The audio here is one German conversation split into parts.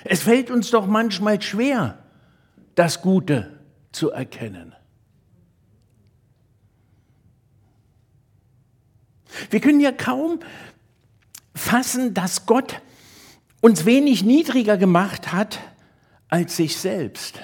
Es fällt uns doch manchmal schwer, das Gute zu erkennen. Wir können ja kaum fassen, dass Gott uns wenig niedriger gemacht hat als sich selbst.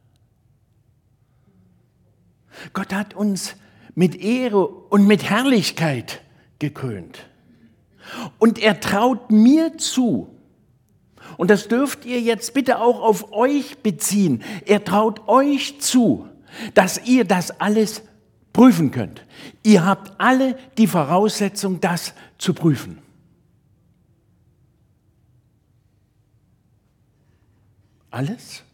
Gott hat uns mit Ehre und mit Herrlichkeit gekrönt. Und er traut mir zu, und das dürft ihr jetzt bitte auch auf euch beziehen, er traut euch zu, dass ihr das alles prüfen könnt. Ihr habt alle die Voraussetzung, das zu prüfen. Alles?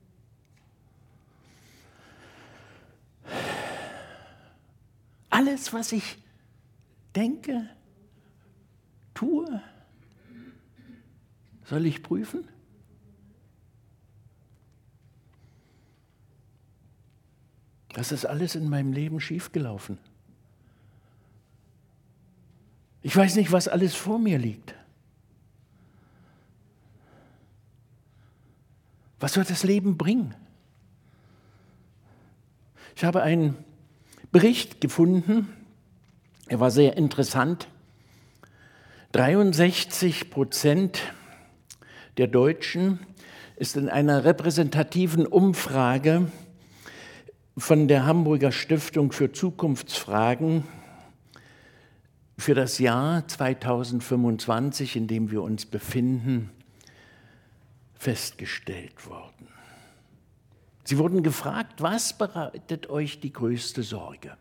Alles, was ich denke, tue, soll ich prüfen? Das ist alles in meinem Leben schiefgelaufen. Ich weiß nicht, was alles vor mir liegt. Was wird das Leben bringen? Ich habe einen Bericht gefunden, er war sehr interessant. 63% der Deutschen ist in einer repräsentativen Umfrage von der Hamburger Stiftung für Zukunftsfragen für das Jahr 2025, in dem wir uns befinden, festgestellt worden. Sie wurden gefragt, was bereitet euch die größte Sorge?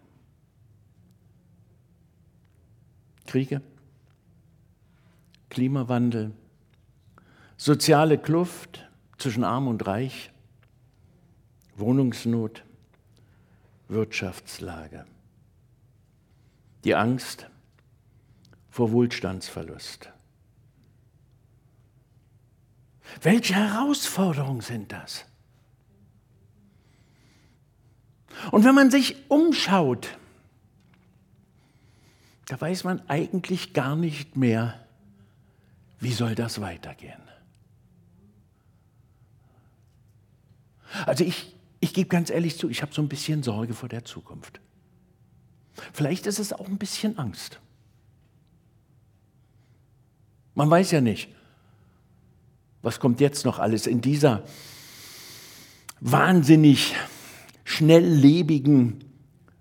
Kriege, Klimawandel, soziale Kluft zwischen Arm und Reich, Wohnungsnot, Wirtschaftslage, die Angst vor Wohlstandsverlust. Welche Herausforderungen sind das? Und wenn man sich umschaut, da weiß man eigentlich gar nicht mehr, wie soll das weitergehen. Also ich gebe ganz ehrlich zu, ich habe so ein bisschen Sorge vor der Zukunft. Vielleicht ist es auch ein bisschen Angst. Man weiß ja nicht, was kommt jetzt noch alles in dieser wahnsinnig schnelllebigen,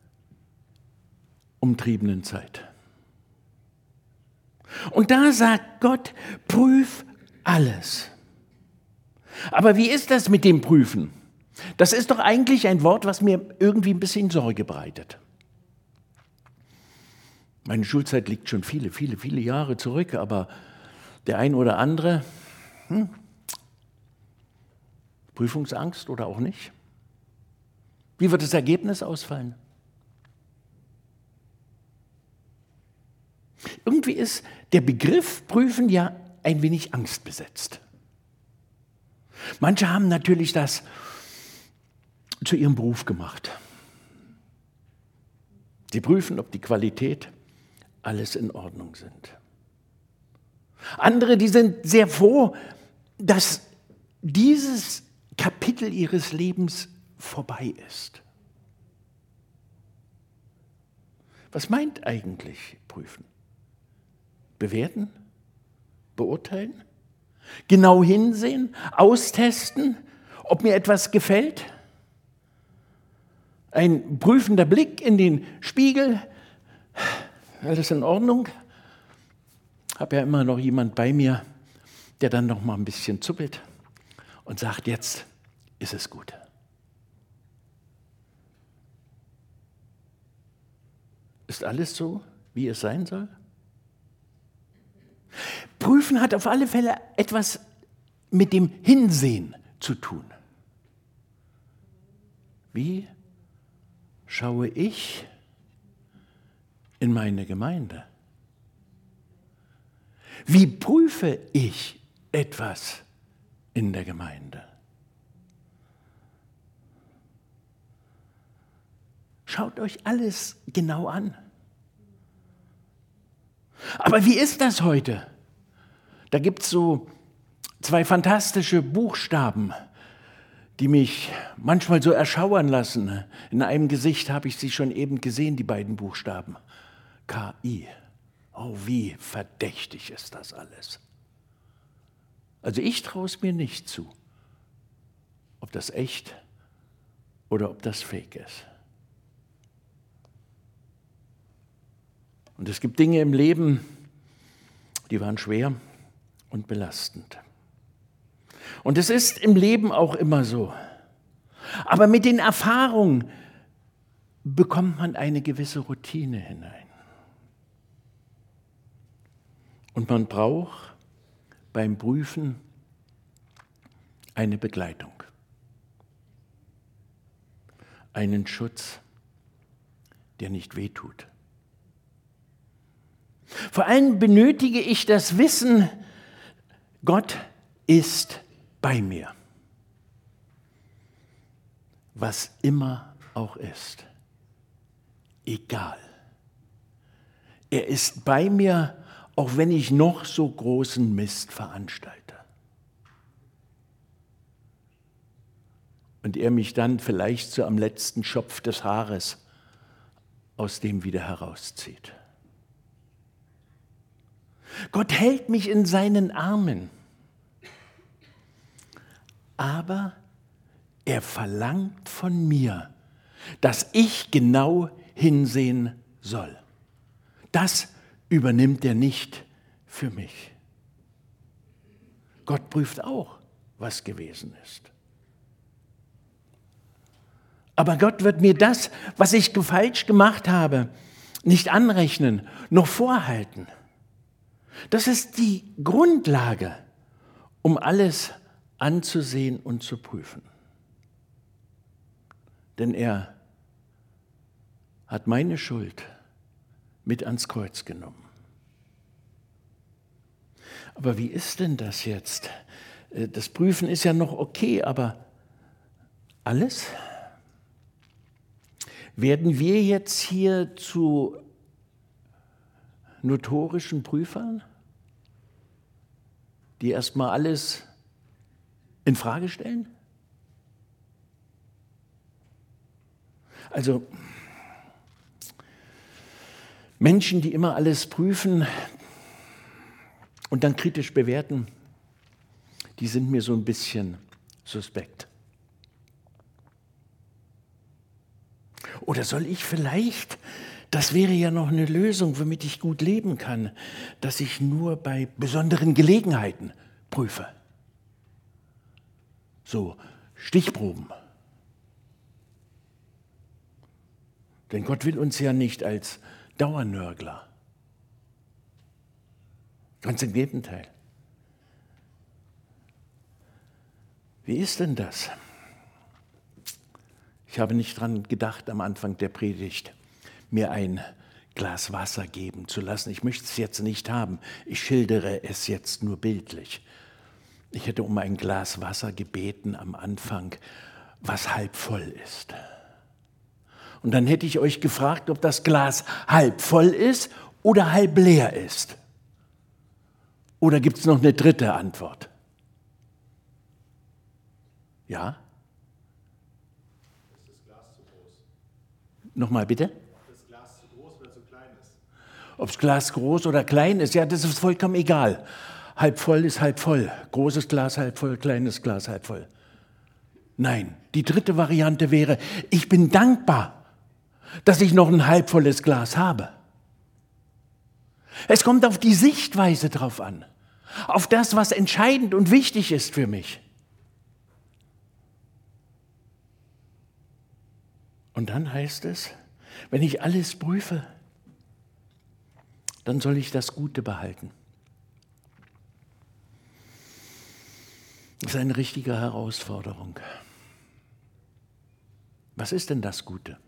umtriebenen Zeit. Und da sagt Gott, prüf alles. Aber wie ist das mit dem Prüfen? Das ist doch eigentlich ein Wort, was mir irgendwie ein bisschen Sorge bereitet. Meine Schulzeit liegt schon viele Jahre zurück, aber der ein oder andere, Prüfungsangst oder auch nicht? Wie wird das Ergebnis ausfallen? Irgendwie ist der Begriff Prüfen ja ein wenig angstbesetzt. Manche haben natürlich das zu ihrem Beruf gemacht. Sie prüfen, ob die Qualität, alles in Ordnung sind. Andere, die sind sehr froh, dass dieses Kapitel ihres Lebens vorbei ist. Was meint eigentlich prüfen? Bewerten? Beurteilen? Genau hinsehen? Austesten? Ob mir etwas gefällt? Ein prüfender Blick in den Spiegel? Alles in Ordnung? Ich habe ja immer noch jemand bei mir, der dann noch mal ein bisschen zuppelt und sagt, jetzt ist es gut. Ist alles so, wie es sein soll? Prüfen hat auf alle Fälle etwas mit dem Hinsehen zu tun. Wie schaue ich in meine Gemeinde? Wie prüfe ich etwas in der Gemeinde? Schaut euch alles genau an. Aber wie ist das heute? Da gibt es so 2 fantastische Buchstaben, die mich manchmal so erschauern lassen. In einem Gesicht habe ich sie schon eben gesehen, die beiden Buchstaben. KI. Oh, wie verdächtig ist das alles. Also ich traue es mir nicht zu, ob das echt oder ob das fake ist. Und es gibt Dinge im Leben, die waren schwer und belastend. Und es ist im Leben auch immer so. Aber mit den Erfahrungen bekommt man eine gewisse Routine hinein. Und man braucht beim Prüfen eine Begleitung, einen Schutz, der nicht wehtut. Vor allem benötige ich das Wissen, Gott ist bei mir, was immer auch ist, egal. Er ist bei mir, auch wenn ich noch so großen Mist veranstalte. Und er mich dann vielleicht so am letzten Schopf des Haares aus dem wieder herauszieht. Gott hält mich in seinen Armen, aber er verlangt von mir, dass ich genau hinsehen soll. Das übernimmt er nicht für mich. Gott prüft auch, was gewesen ist. Aber Gott wird mir das, was ich falsch gemacht habe, nicht anrechnen, noch vorhalten. Das ist die Grundlage, um alles anzusehen und zu prüfen. Denn er hat meine Schuld mit ans Kreuz genommen. Aber wie ist denn das jetzt? Das Prüfen ist ja noch okay, aber alles? Werden wir jetzt hier zu notorischen Prüfern, die erstmal alles in Frage stellen? Also Menschen, die immer alles prüfen und dann kritisch bewerten, die sind mir so ein bisschen suspekt. Oder soll ich vielleicht, das wäre ja noch eine Lösung, womit ich gut leben kann, dass ich nur bei besonderen Gelegenheiten prüfe. So Stichproben. Denn Gott will uns ja nicht als Dauernörgler. Ganz im Gegenteil. Wie ist denn das? Ich habe nicht dran gedacht, am Anfang der Predigt mir ein Glas Wasser geben zu lassen. Ich möchte es jetzt nicht haben. Ich schildere es jetzt nur bildlich. Ich hätte um ein Glas Wasser gebeten am Anfang, was halb voll ist. Und dann hätte ich euch gefragt, ob das Glas halb voll ist oder halb leer ist. Oder gibt es noch eine dritte Antwort? Ja? Ist das Glas zu groß? Nochmal bitte? Ob das Glas zu groß oder zu klein ist? Ob das Glas groß oder klein ist, ja, das ist vollkommen egal. Halb voll ist halb voll. Großes Glas halb voll, kleines Glas halb voll. Nein, die dritte Variante wäre, ich bin dankbar, dass ich noch ein halbvolles Glas habe. Es kommt auf die Sichtweise drauf an, auf das, was entscheidend und wichtig ist für mich. Und dann heißt es, wenn ich alles prüfe, dann soll ich das Gute behalten. Das ist eine richtige Herausforderung. Was ist denn das Gute?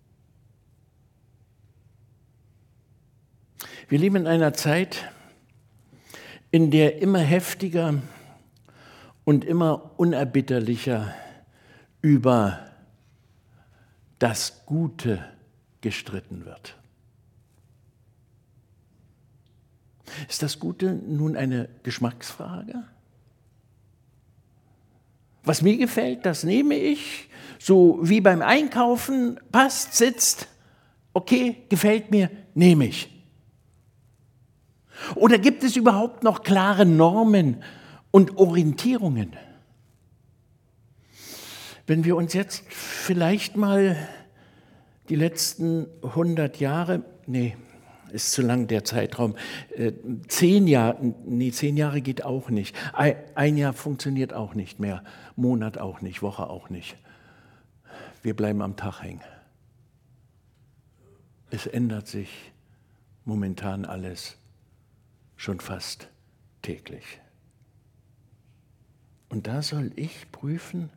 Wir leben in einer Zeit, in der immer heftiger und immer unerbitterlicher über das Gute gestritten wird. Ist das Gute nun eine Geschmacksfrage? Was mir gefällt, das nehme ich. So wie beim Einkaufen, passt, sitzt, okay, gefällt mir, nehme ich. Oder gibt es überhaupt noch klare Normen und Orientierungen? Wenn wir uns jetzt vielleicht mal die letzten 100 Jahre, ist zu lang der Zeitraum, 10 Jahre geht auch nicht, ein Jahr funktioniert auch nicht mehr, Monat auch nicht, Woche auch nicht. Wir bleiben am Tag hängen. Es ändert sich momentan alles schon fast täglich. Und da soll ich prüfen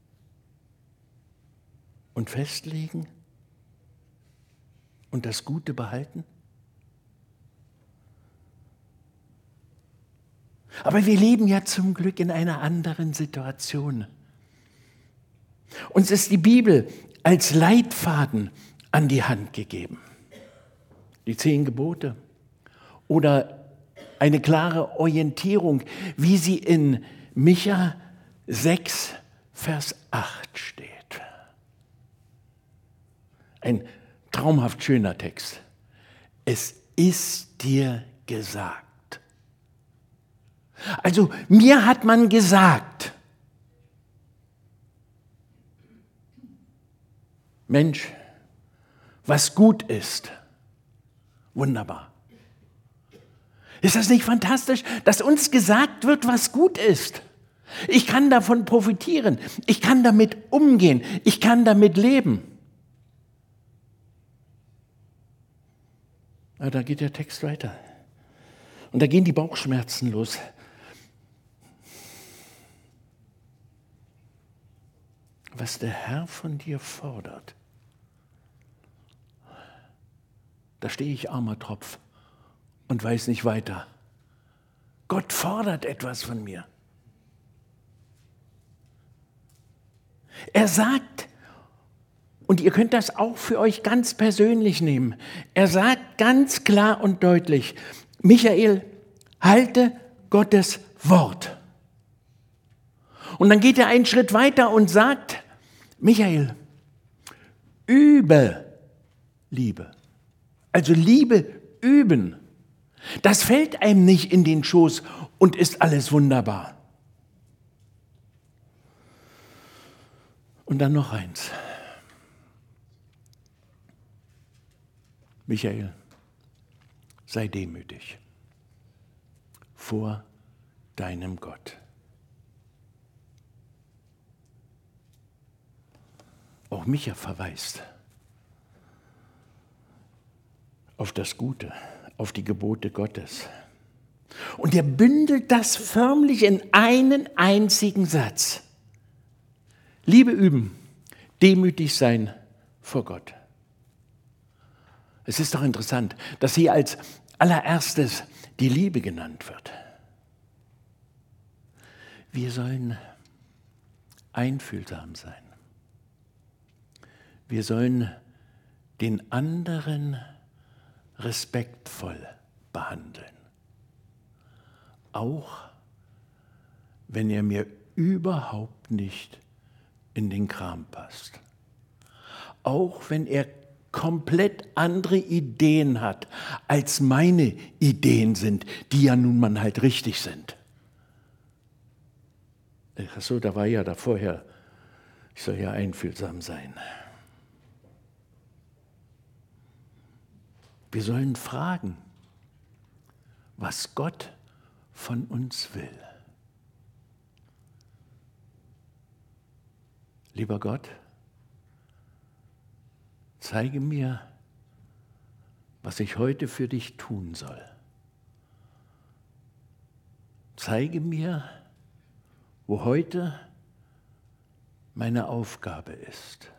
und festlegen und das Gute behalten? Aber wir leben ja zum Glück in einer anderen Situation. Uns ist die Bibel als Leitfaden an die Hand gegeben. Die 10 Gebote oder eine klare Orientierung, wie sie in Micha 6, Vers 8 steht. Ein traumhaft schöner Text. Es ist dir gesagt. Also mir hat man gesagt, Mensch, was gut ist, wunderbar. Ist das nicht fantastisch, dass uns gesagt wird, was gut ist? Ich kann davon profitieren, ich kann damit umgehen, ich kann damit leben. Aber da geht der Text weiter. Und da gehen die Bauchschmerzen los. Was der Herr von dir fordert, da stehe ich armer Tropf und weiß nicht weiter. Gott fordert etwas von mir. Er sagt, und ihr könnt das auch für euch ganz persönlich nehmen, er sagt ganz klar und deutlich, Michael, halte Gottes Wort. Und dann geht er einen Schritt weiter und sagt, Michael, übe Liebe. Also Liebe üben. Das fällt einem nicht in den Schoß und ist alles wunderbar. Und dann noch eins. Michael, sei demütig vor deinem Gott. Auch Micha verweist auf das Gute, auf die Gebote Gottes. Und er bündelt das förmlich in einen einzigen Satz. Liebe üben, demütig sein vor Gott. Es ist doch interessant, dass hier als allererstes die Liebe genannt wird. Wir sollen einfühlsam sein. Wir sollen den anderen respektvoll behandeln. Auch wenn er mir überhaupt nicht in den Kram passt. Auch wenn er komplett andere Ideen hat, als meine Ideen sind, die ja nun mal halt richtig sind. Ach so, da war ja da vorher, ich soll ja einfühlsam sein. Wir sollen fragen, was Gott von uns will. Lieber Gott, zeige mir, was ich heute für dich tun soll. Zeige mir, wo heute meine Aufgabe ist.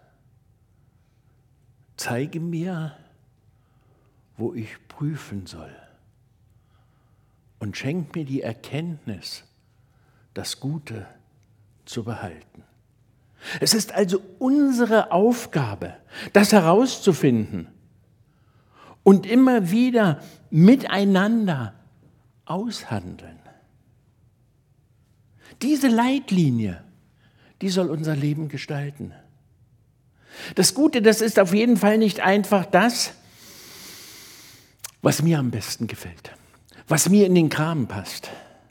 Zeige mir, wo ich prüfen soll. Und schenk mir die Erkenntnis, das Gute zu behalten. Es ist also unsere Aufgabe, das herauszufinden und immer wieder miteinander aushandeln. Diese Leitlinie, die soll unser Leben gestalten. Das Gute, das ist auf jeden Fall nicht einfach das, was mir am besten gefällt, was mir in den Kram passt.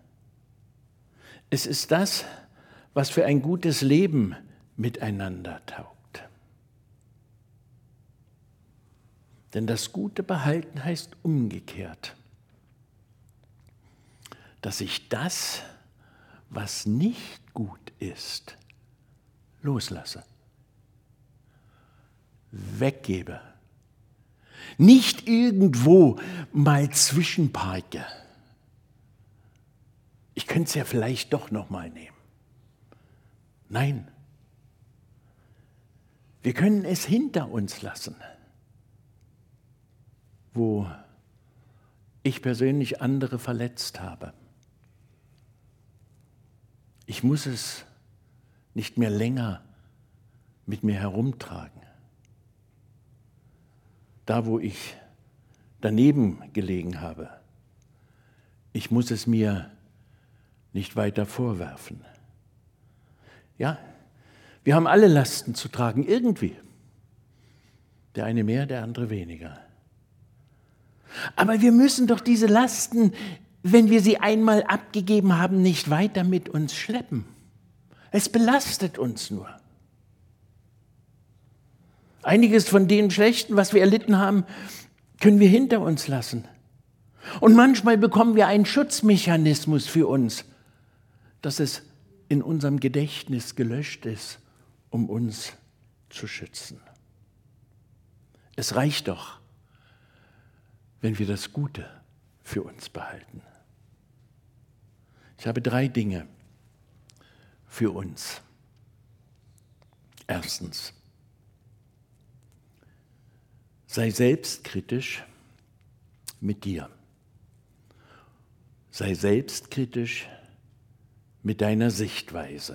Es ist das, was für ein gutes Leben miteinander taugt. Denn das gute Behalten heißt umgekehrt, dass ich das, was nicht gut ist, loslasse, weggebe, nicht irgendwo mal zwischenparke. Ich könnte es ja vielleicht doch noch mal nehmen. Nein, wir können es hinter uns lassen, wo ich persönlich andere verletzt habe. Ich muss es nicht mehr länger mit mir herumtragen. Da, wo ich daneben gelegen habe, ich muss es mir nicht weiter vorwerfen. Ja, wir haben alle Lasten zu tragen, irgendwie. Der eine mehr, der andere weniger. Aber wir müssen doch diese Lasten, wenn wir sie einmal abgegeben haben, nicht weiter mit uns schleppen. Es belastet uns nur. Einiges von dem Schlechten, was wir erlitten haben, können wir hinter uns lassen. Und manchmal bekommen wir einen Schutzmechanismus für uns, dass es in unserem Gedächtnis gelöscht ist, um uns zu schützen. Es reicht doch, wenn wir das Gute für uns behalten. Ich habe 3 Dinge für uns. Erstens, sei selbstkritisch mit dir. Sei selbstkritisch mit deiner Sichtweise.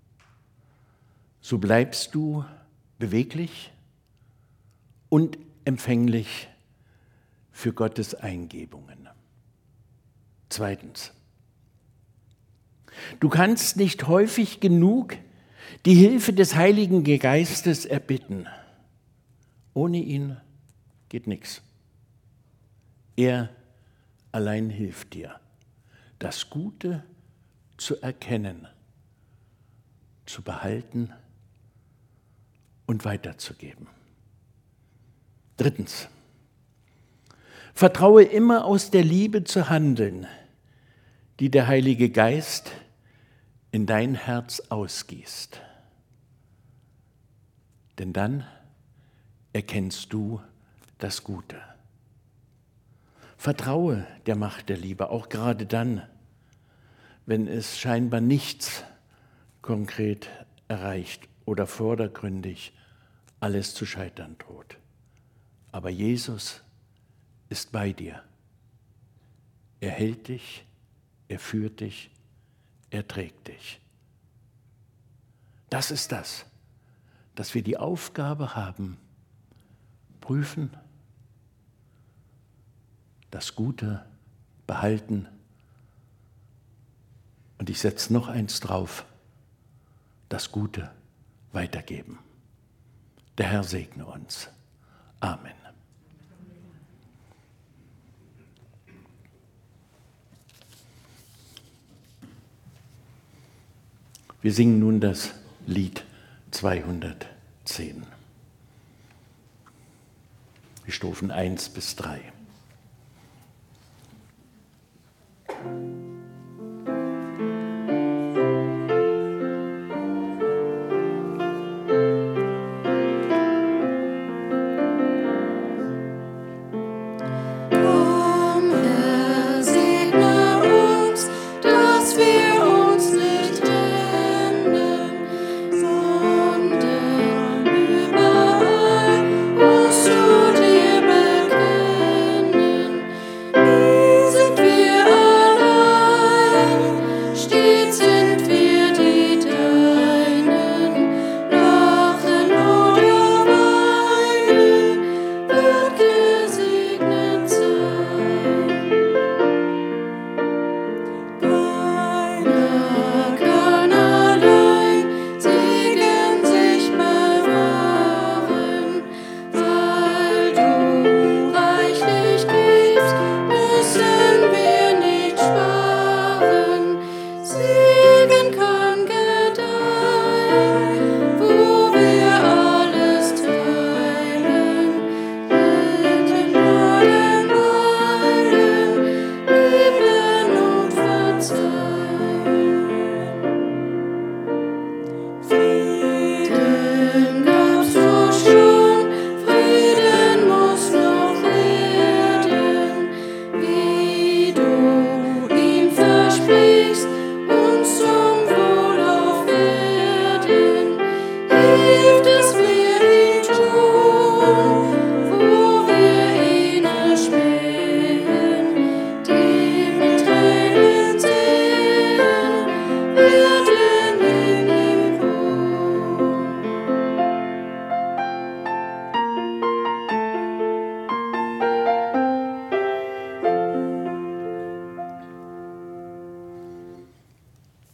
So bleibst du beweglich und empfänglich für Gottes Eingebungen. Zweitens, du kannst nicht häufig genug die Hilfe des Heiligen Geistes erbitten. Ohne ihn geht nichts. Er allein hilft dir, das Gute zu erkennen, zu behalten und weiterzugeben. Drittens, vertraue immer aus der Liebe zu handeln, die der Heilige Geist in dein Herz ausgießt. Denn dann erkennst du das Gute. Vertraue der Macht der Liebe, auch gerade dann, wenn es scheinbar nichts konkret erreicht oder vordergründig alles zu scheitern droht. Aber Jesus ist bei dir. Er hält dich, er führt dich, er trägt dich. Das ist das, dass wir die Aufgabe haben, prüfen, das Gute behalten und ich setze noch eins drauf, das Gute weitergeben. Der Herr segne uns. Amen. Wir singen nun das Lied 210. Die Strophen 1 bis 3. Sondern überall uns zu dir bekennen.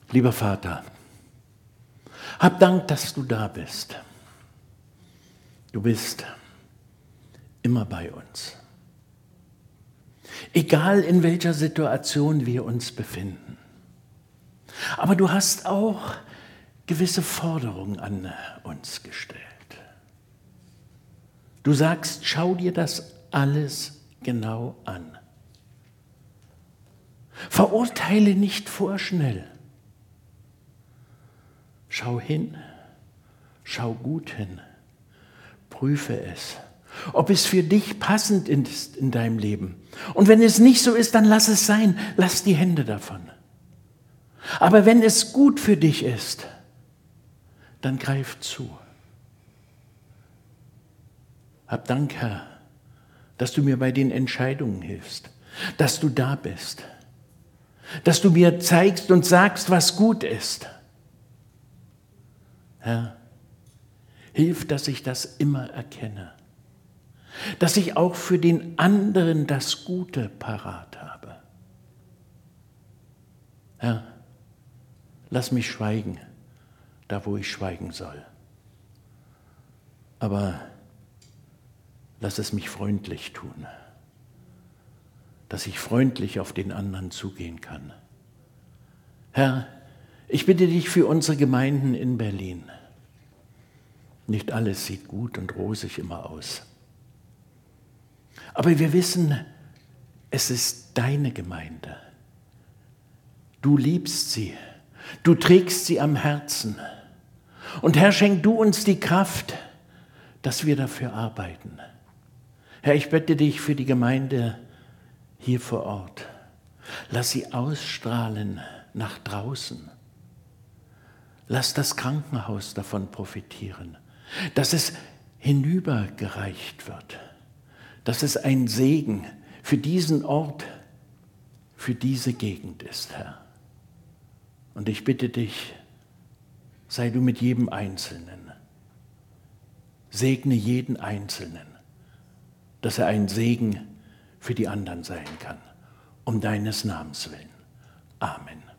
Lieber Vater, hab Dank, dass du da bist. Du bist immer bei uns. Egal in welcher Situation wir uns befinden. Aber du hast auch gewisse Forderungen an uns gestellt. Du sagst, schau dir das alles genau an. Verurteile nicht vorschnell. Schau hin, schau gut hin, prüfe es, ob es für dich passend ist in deinem Leben. Und wenn es nicht so ist, dann lass es sein, lass die Hände davon. Aber wenn es gut für dich ist, dann greif zu. Hab Dank, Herr, dass du mir bei den Entscheidungen hilfst, dass du da bist, dass du mir zeigst und sagst, was gut ist. Herr, hilf, dass ich das immer erkenne, dass ich auch für den anderen das Gute parat habe. Herr, lass mich schweigen, da wo ich schweigen soll. Aber lass es mich freundlich tun, dass ich freundlich auf den anderen zugehen kann. Herr, ich bitte dich für unsere Gemeinden in Berlin. Nicht alles sieht gut und rosig immer aus. Aber wir wissen, es ist deine Gemeinde. Du liebst sie, du trägst sie am Herzen. Und Herr, schenk du uns die Kraft, dass wir dafür arbeiten. Herr, ich bitte dich für die Gemeinde hier vor Ort. Lass sie ausstrahlen nach draußen. Lass das Krankenhaus davon profitieren, dass es hinübergereicht wird, dass es ein Segen für diesen Ort, für diese Gegend ist, Herr. Und ich bitte dich, sei du mit jedem Einzelnen. Segne jeden Einzelnen, dass er ein Segen für die anderen sein kann, um deines Namens willen. Amen.